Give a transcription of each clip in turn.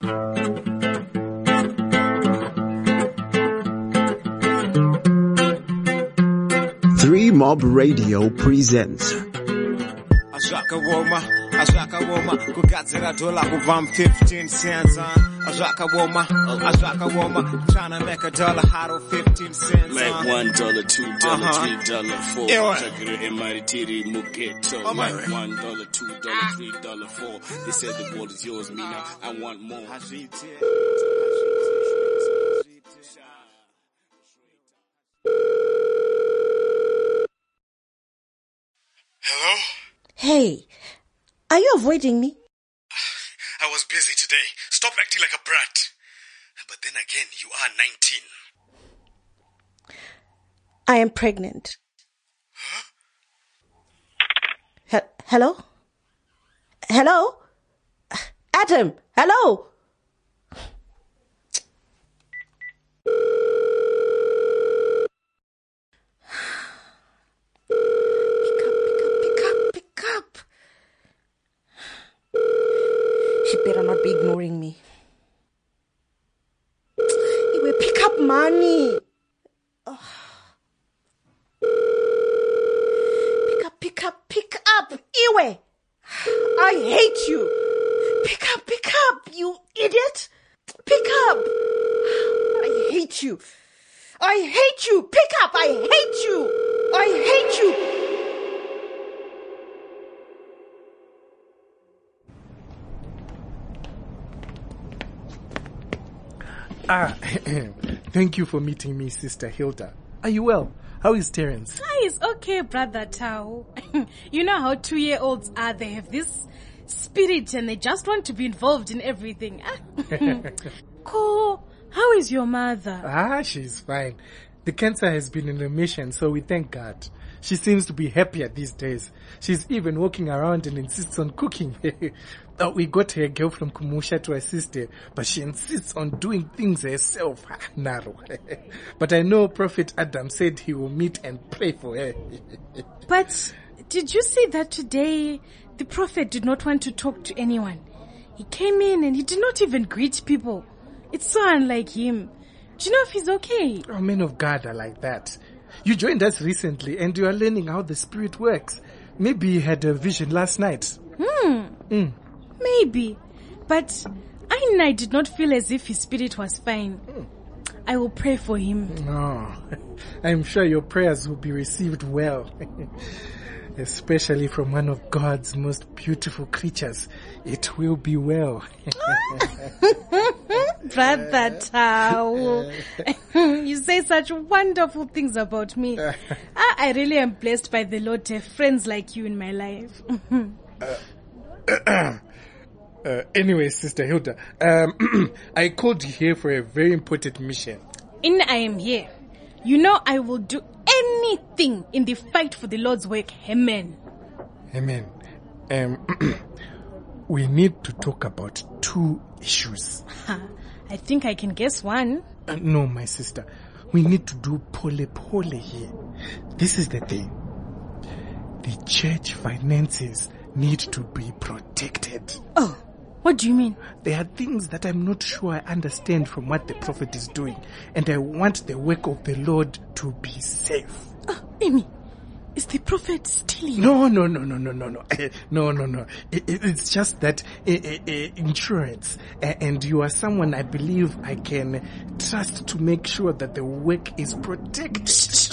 Three Mob Radio presents Ashaka Woma, kugadzira dola kuvam 15 cents, Ashaka Woma, trying to make a dollar, how 15 cents, like $1, $2, $3, $4, Chakra Emaritiri Muketo, like $1, $2, $3, $4. They said the world is yours, me now, I want more. Hello? Hey, are you avoiding me? I was busy today. Stop acting like a brat. But then again, you are 19. I am pregnant. Huh? Hello? Hello? Adam, hello? Pick up. She better not be ignoring me. Iwe, pick up, money. Oh. Pick up. Iwe, I hate you. Pick up, you idiot. Pick up. I hate you. Pick up, I hate you. Thank you for meeting me, Sister Hilda. Are you well? How is Terence? He's okay, Brother Tao. You know how 2-year-olds are. They have this spirit and they just want to be involved in everything. Ko, how is your mother? She's fine. The cancer has been in remission, so we thank God. She seems to be happier these days. She's even walking around and insists on cooking. We got her girl from Kumusha to assist her, but she insists on doing things herself. Naro. But I know Prophet Adam said he will meet and pray for her. But did you see that today the prophet did not want to talk to anyone? He came in and he did not even greet people. It's so unlike him. Do you know if he's okay? Oh, men of God are like that. You joined us recently and you are learning how the Spirit works. Maybe you had a vision last night. Maybe. But I did not feel as if his spirit was fine. I will pray for him. No, I'm sure your prayers will be received well. Especially from one of God's most beautiful creatures. It will be well. Brother Tao, you say such wonderful things about me. I really am blessed by the Lord to have friends like you in my life. Anyway, Sister Hilda, I called you here for a very important mission. I am here. You know I will do anything in the fight for the Lord's work. Amen. Amen. We need to talk about 2 issues. I think I can guess one. No, my sister. We need to do pole here. This is the thing. The church finances need to be protected. Oh, what do you mean? There are things that I'm not sure I understand from what the prophet is doing, and I want the work of the Lord to be safe. Amy, is the prophet stealing? No. No. It's just that insurance, and you are someone I believe I can trust to make sure that the work is protected.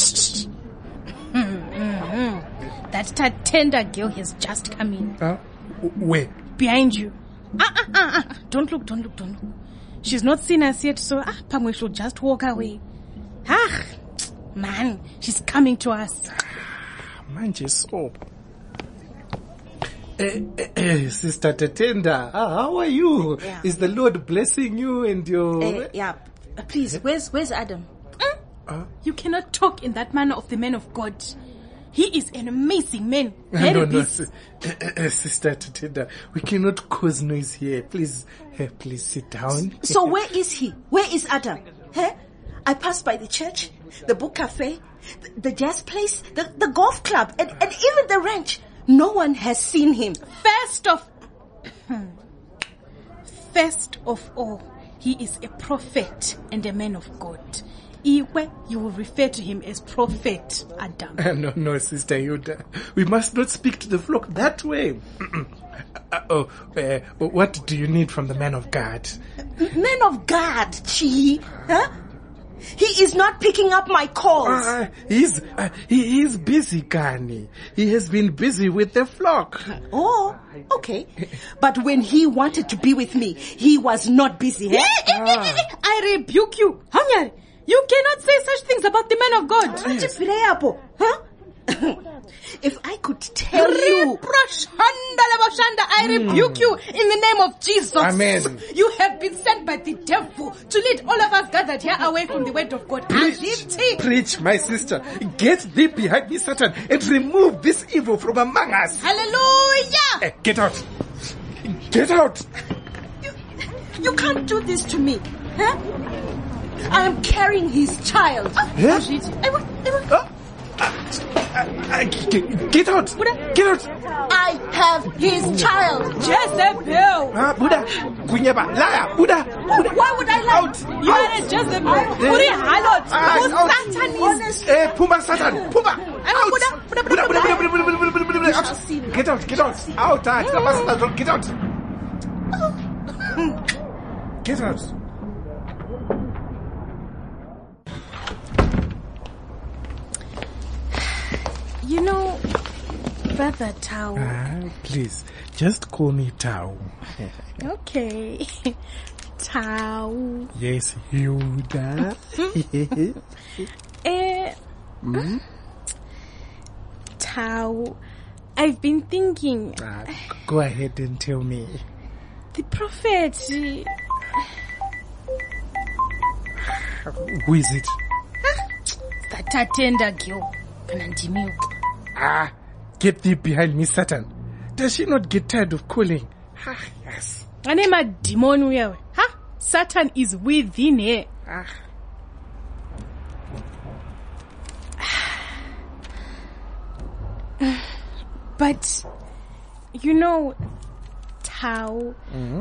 That tender girl has just come in. Where? Behind you. Don't look. She's not seen us yet, so Pamwe should just walk away. Man, she's coming to us. Manje so. Sister Tatenda, how are you? Yeah. Is the Lord blessing you and your... Yeah, please, where's Adam? You cannot talk in that manner of the man of God. He is an amazing man. No, Sister Tatenda, we cannot cause noise here. Please sit down. So where is he? Where is Adam? I passed by the church, the book cafe, the jazz place, the golf club, and even the ranch. No one has seen him. First of all, he is a prophet and a man of God. Iwe, you will refer to him as Prophet Adam. No, Sister Hilda. We must not speak to the flock that way. What do you need from the man of God? Man of God, Chi. Huh? He is not picking up my calls. He is busy, Kani. He has been busy with the flock. Oh, okay. But when he wanted to be with me, he was not busy. Eh? I rebuke you. Hanyari, you cannot say such things about the man of God. Huh? If I could tell you. I rebuke you in the name of Jesus. Amen. You have been sent by the devil to lead all of us gathered here away from the word of God. Preach, my sister. Get thee behind me, Satan, and remove this evil from among us. Hallelujah. Get out. Get out. You can't do this to me. Huh? I am carrying his child. Huh? Get out! Get out! I have his child. Jezebel. Buddha! Kunyeba! Liar! Buddha! Why would I lie? Out! You are a Jezebel. Puri halot. Satan is. Pumba Satan! Pumba! Out! Buddha! Out! Get out! Get out! Out! Get out! Get out! You know, Brother Tao. Please, just call me Tao. Okay. Tao. Yes, Hilda. Tao. I've been thinking. Go ahead and tell me. The prophet. Who is it? That Tatenda girl. Get thee behind me, Satan. Does she not get tired of calling? Yes. Anema demon wewe. Satan is within her. But, you know, Tao,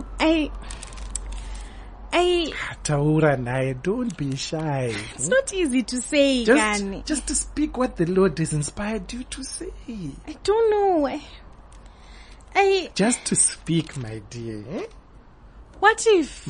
Taura Nai, don't be shy. It's not easy to say, Gani. Just to speak what the Lord has inspired you to say. I don't know. Just to speak, my dear. What if...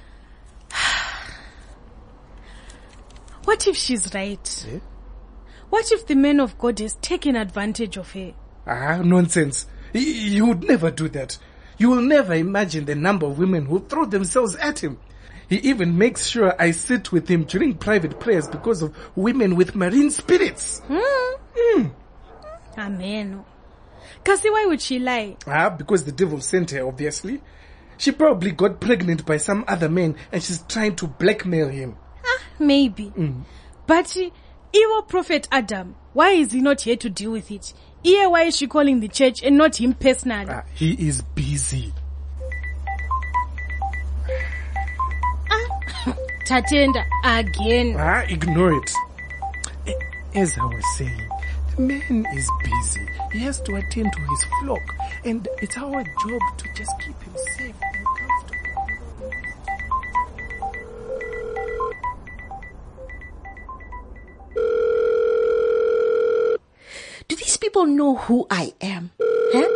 What if she's right? What if the man of God has taken advantage of her? Nonsense. You would never do that. You will never imagine the number of women who throw themselves at him. He even makes sure I sit with him during private prayers because of women with marine spirits. Amen. Kasi, why would she lie? Because the devil sent her, obviously. She probably got pregnant by some other man and she's trying to blackmail him. Maybe. But evil prophet Adam, why is he not here to deal with it? Why is she calling the church and not him personally? He is busy. Tatenda again. Ignore it. As I was saying, the man is busy. He has to attend to his flock, and it's our job to just keep him safe and comfortable. Do these people know who I am? Huh?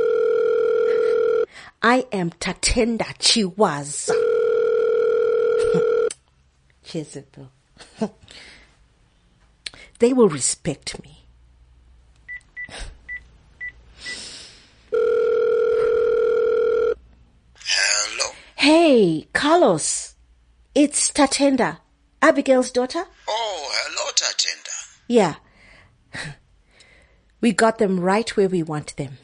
I am Tatenda Chiwaza. Jezebel. They will respect me. Hello? Hey, Carlos. It's Tatenda, Abigail's daughter. Oh, hello, Tatenda. Yeah. We got them right where we want them.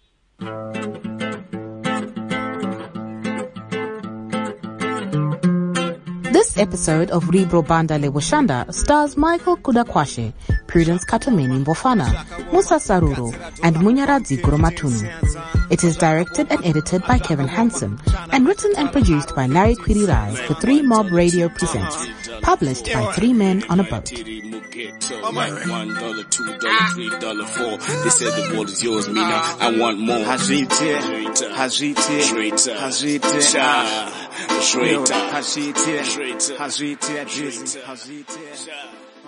This episode of Libro Banda Leboshanda stars Michael Kudakwashe, Prudence Katomeni Mbofana, Musa Saruro, and Munyaradzi Gurumatunu. It is directed and edited by Kevin Hansen and written and produced by Larry Kwirirai for 3 Mob Radio Presents, published by 3 Men on a Boat. Like $1, $2, $3, $4. They said the world is yours, me now. I want more. Hazite. Traitor. Traitor. Hazviitia dizzy, hazviitia.